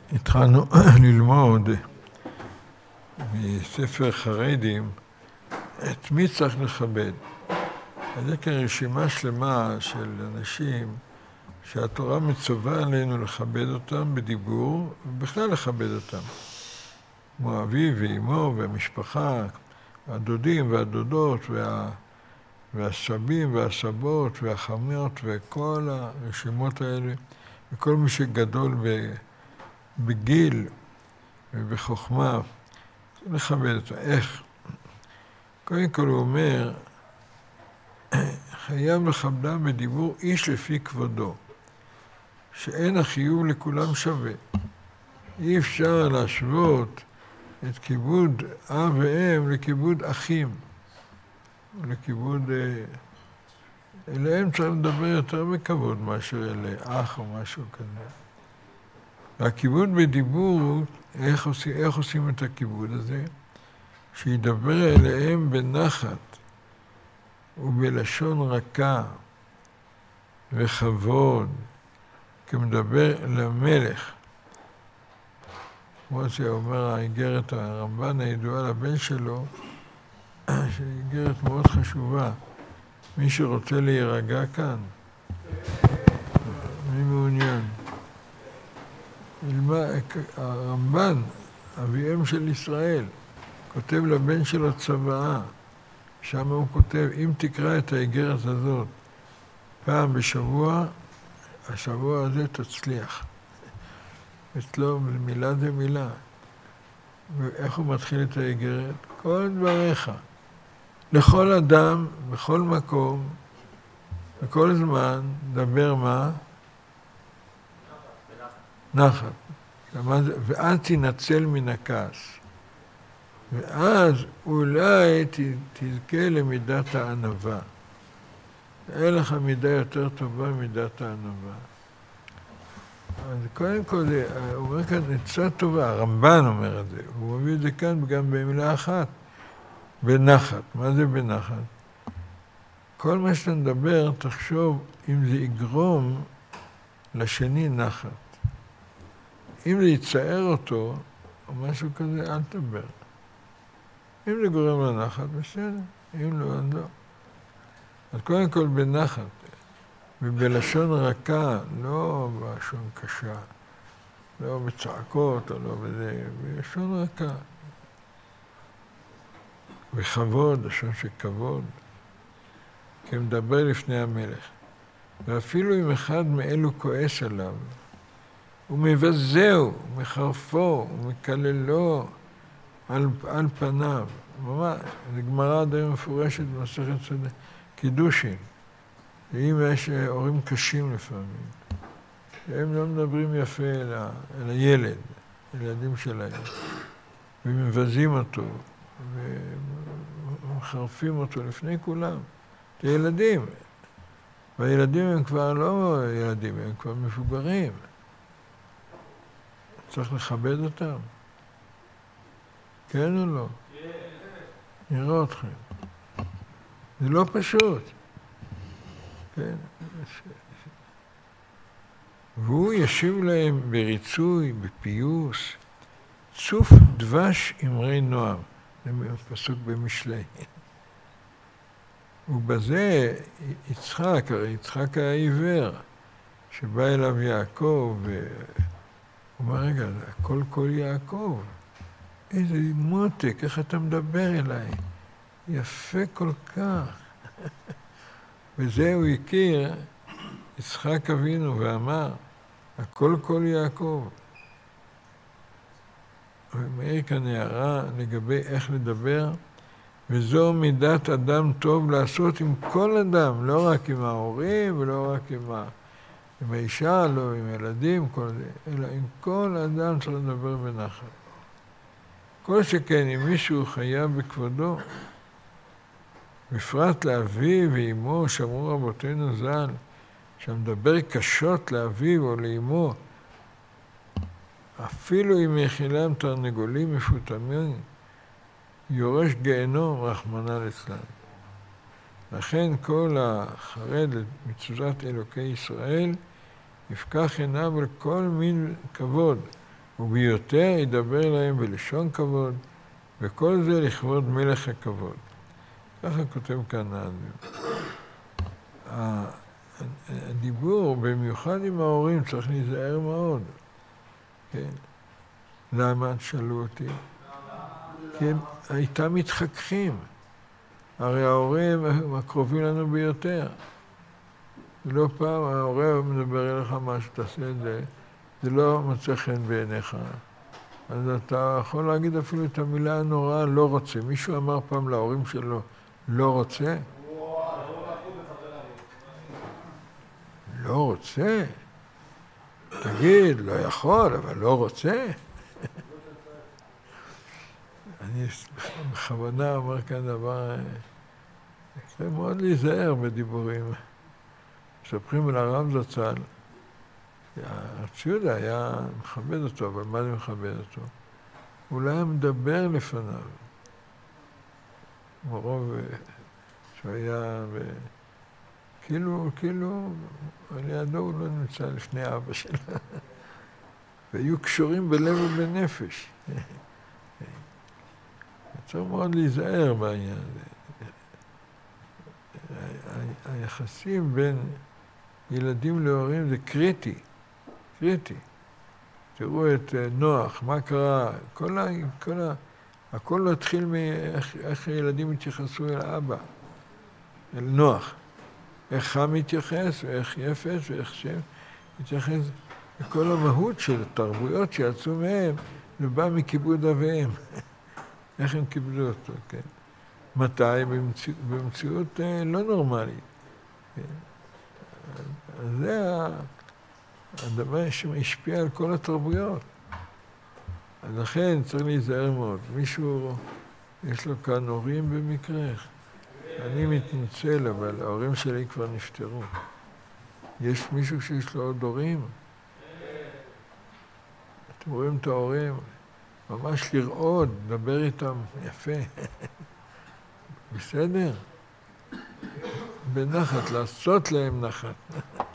התחלנו ללמוד מספר חרדים את מי צריך לכבד. אז זה כאן רשימה שלמה של אנשים שהתורה מצווה עלינו לכבד אותם בדיבור ובכלל לכבד אותם. כמו אביו ואמו והמשפחה, הדודים והדודות והסבים והסבות והחמות וכל הרשימות האלה וכל מי שגדול בגיל ובחוכמה, לכבד אותו. איך? קודם כל הוא אומר, חייב לכבדם בדיבור איש לפי כבודו, שאין החיוב לכולם שווה. אי אפשר להשוות את כיבוד אב ואם לכיבוד אחים, לכיבוד... אליהם צריך לדבר יותר בכבוד מאשר אל אח או משהו כזה. והכיבוד בדיבור, איך עושים את הכיבוד הזה? שידבר אליהם בנחת ובלשון רכה וכבוד, כמדבר למלך. כמו שאומר האיגרת הרמב"ן הידועה לבן שלו, שהיא איגרת מאוד חשובה. מי שרוצה להירגע כאן, מי מעוניין? הרמב"ן, אביהם של ישראל, כותב לבן שלו צוואה, שם הוא כותב, אם תקרא את האיגרת הזאת פעם בשבוע, השבוע הזה תצליח. אצלו מילה זה מילה. ואיך הוא מתחיל את האיגרת? כל דבריך. לכל אדם, בכל מקום, בכל זמן, דבר מה? נחת. ואל תנצל מן הכעס. ואז אולי תזכה למידת הענווה. אין לך מידה יותר טובה ממידת הענווה. אז קודם כל, הוא אומר כאן עצה טובה, הרמב"ן אומר את זה, הוא מביא את זה כאן גם במילה אחת, בנחת. מה זה בנחת? כל מה שאתה מדבר, תחשוב אם זה יגרום לשני נחת. אם זה יצער אותו, או משהו כזה, אל תדבר. אם זה גורם לנחת, בסדר. אם לא, אז לא. אז קודם כל בנחת. ובלשון רכה, לא בלשון קשה, לא בצעקות או לא בזה, בלשון רכה. וכבוד, לשון של כבוד, כמדבר לפני המלך. ואפילו אם אחד מאלו כועס עליו, הוא מבזהו, הוא מחרפו, הוא מקללו על פניו. ממש, זו גמרא די מפורשת במסכת קידושין. ואם יש הורים קשים לפעמים, הם לא מדברים יפה אל הילד, ילדים שלהם, ומבזים אותו, ומחרפים אותו לפני כולם. זה ילדים. והילדים הם כבר לא ילדים, הם כבר מבוגרים. צריך לכבד אותם. כן או לא? נראה אתכם. זה לא פשוט. כן. והוא ישיב להם בריצוי, בפיוס, צוף דבש אמרי נועם. זה פסוק במשלי. ובזה יצחק, הרי יצחק היה עיוור, שבא אליו יעקב, והוא אומר, רגע, הכל כל יעקב. איזה מותק, איך אתה מדבר אליי? יפה כל כך. וזה הוא הכיר, יצחק אבינו, ואמר, הכל כל יעקב. ומאיר כאן הערה לגבי איך לדבר, וזו מידת אדם טוב לעשות עם כל אדם, לא רק עם ההורים ולא רק עם האישה, לא עם ילדים, כל זה, אלא עם כל אדם צריך לדבר בנחת. כל שכן, אם מישהו חייב בכבודו, בפרט לאביו ואמו, שאמרו רבותינו ז"ל, שמדבר קשות לאביו או לאמו, אפילו אם יאכילם תרנגולים מפותמים, יורש גיהנום רחמנא ליצלן. לכן כל החרד למצוות אלוקי ישראל, יפקח עיניו על כל מין כבוד, וביותר ידבר להם בלשון כבוד, וכל זה לכבוד מלך הכבוד. ככה כותב כאן הדיבור, במיוחד עם ההורים, צריך להיזהר מאוד. כן. למה? שאלו אותי. כן, הייתם מתחככים. הרי ההורים הם הקרובים לנו ביותר. לא פעם ההורה מדבר אליך מה שתעשה את זה, זה לא מצא חן בעיניך. אז אתה יכול להגיד אפילו את המילה הנוראה, לא רוצה. מישהו אמר פעם להורים שלו, לא רוצה? לא רוצה? תגיד, לא יכול, אבל לא רוצה? אני בכוונה אומר כאן דבר, צריך מאוד להיזהר בדיבורים. מספרים על הרב זצ"ל, הציודה היה מכבד אותו, אבל מה זה מכבד אותו? הוא לא היה מדבר לפניו. מרוב שהיה, כאילו, על ידו הוא לא נמצא לפני אבא שלה. והיו קשורים בלב ובנפש. צריך מאוד להיזהר בעניין הזה. היחסים בין ילדים להורים זה קריטי. תראו את נוח, מה קרה, הכל לא התחיל מאיך הילדים התייחסו אל אבא, אל נוח. איך חם התייחס, ואיך יפש, ואיך שם התייחס. וכל המהות של התרבויות שיצאו מהם, זה בא מכיבוד אביהם. איך הם כיבדו אותו, כן? מתי? במציאות לא נורמלית. כן? זה הדבר שהשפיע על כל התרבויות. אז לכן צריך להיזהר מאוד. מישהו, יש לו כאן הורים במקרה. אני מתנצל, אבל ההורים שלי כבר נפטרו. יש מישהו שיש לו עוד הורים? אתם רואים את ההורים? ממש לראות, לדבר איתם יפה. בסדר? בנחת, לעשות להם נחת.